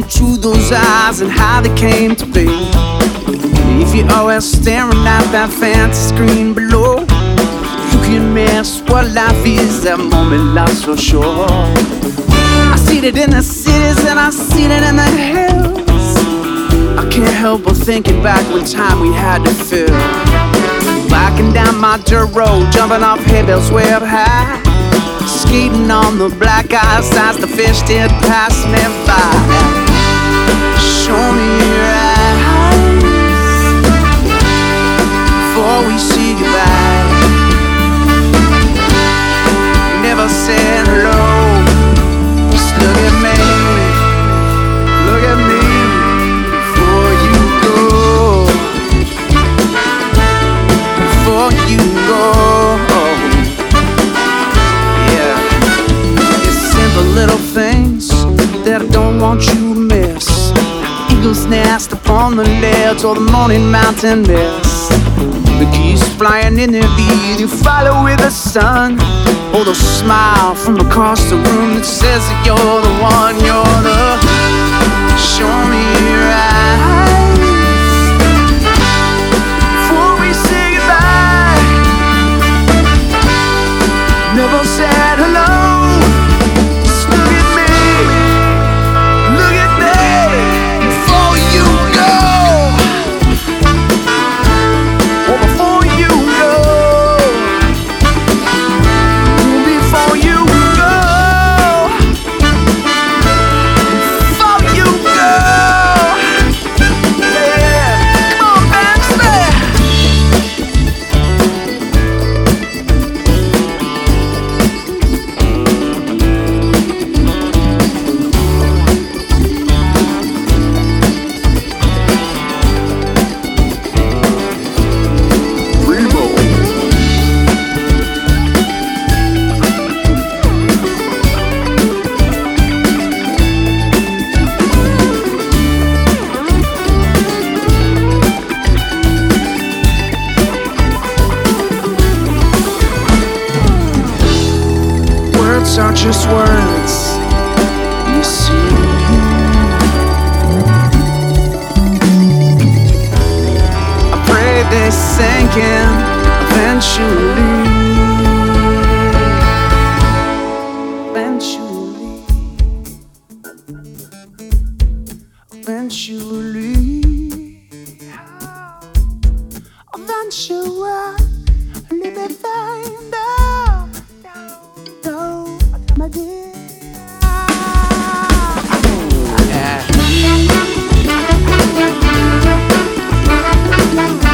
through those eyes and how they came to be. If you're always staring at that fancy screen below, you can miss what life is, that moment lost for sure. I see it in the cities and I see it in the hills. I can't help but thinking back one time we had to fill. Walking down my dirt road, jumping off hay bales way up high, skating on the black ice as the fish did pass me by. Show me your eyes before we say goodbye. Never said hello, just look at me, look at me before you go, before you go. Little things that I don't want you to miss. Eagle's nest upon the ledge or the morning mountain mist. The geese flying in their beat, you follow with the sun. Or the smile from across the room that says that you're the one, you're the. Show me your eyes before we say goodbye. Never said hello. Are just words, you see. I pray they sink in eventually. Eventually, eventually, they find out. My dear. Yeah.